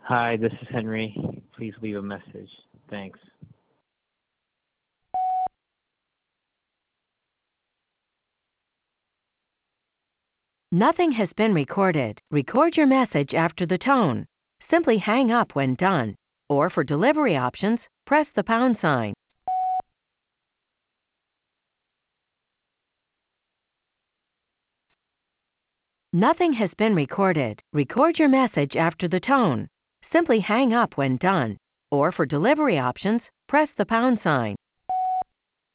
Hi, this is Henry. Please leave a message. Thanks. Nothing has been recorded. Record your message after the tone. Simply hang up when done. Or for delivery options, press the pound sign. Nothing has been recorded. Record your message after the tone. Simply hang up when done. Or for delivery options, press the pound sign.